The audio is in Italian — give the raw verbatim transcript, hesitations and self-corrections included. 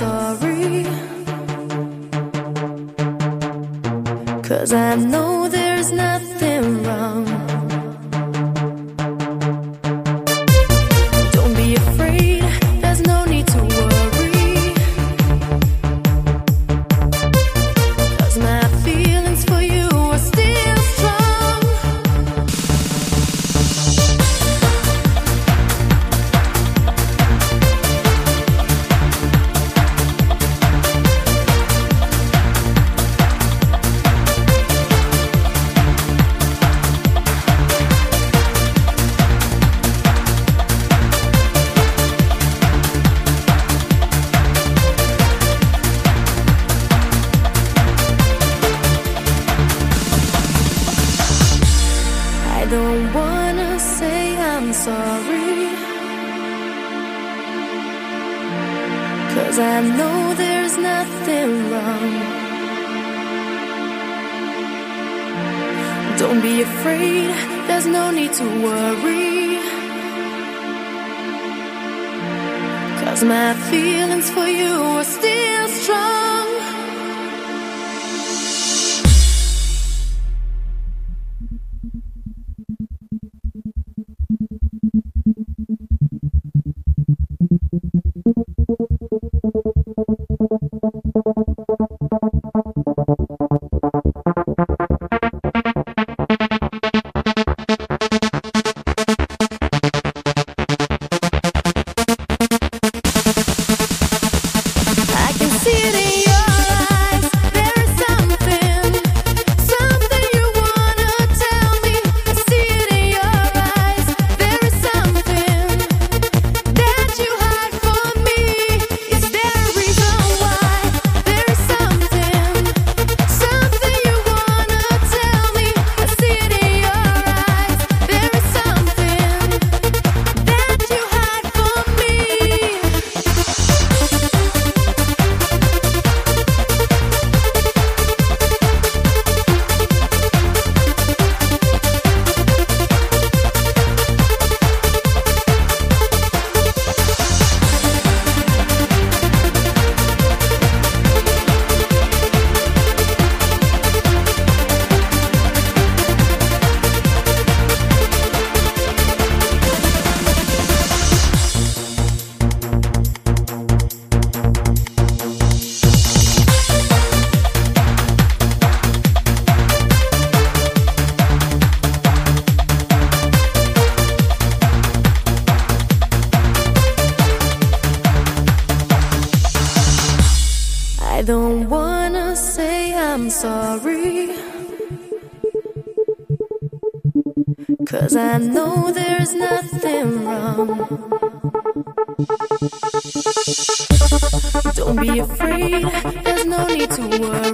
sorry, 'cause I know there's nothing wrong. Don't be afraid, there's no need to worry, 'cause my feelings for you are still strong. I don't wanna say I'm sorry, 'cause I know there's nothing wrong. Don't be afraid, there's no need to worry, 'cause my feelings for you are still strong. I don't wanna say I'm sorry, 'cause I know there's nothing wrong. Don't be afraid, there's no need to worry,